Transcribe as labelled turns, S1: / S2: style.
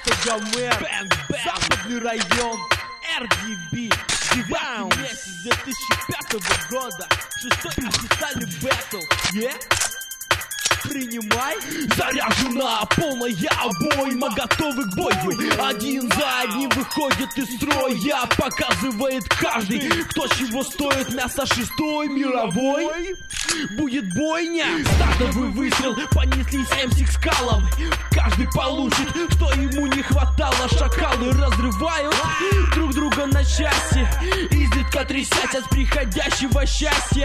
S1: Это Гомер, Западный район, RDB. 9 месяц 2005 года, 6-й официальный бэтл. Принимай. Заряжена полная обойма, готовы к бою. Один за одним выходит из строя. Показывает каждый, кто чего стоит. Мясо 6-й мировой. Будет бойня. Стартовый выстрел, понеслись МС к скалам. Каждый получит, что ему не хватало. Шакалы разрывают друг друга на части, изредка трясясь от приходящего счастья.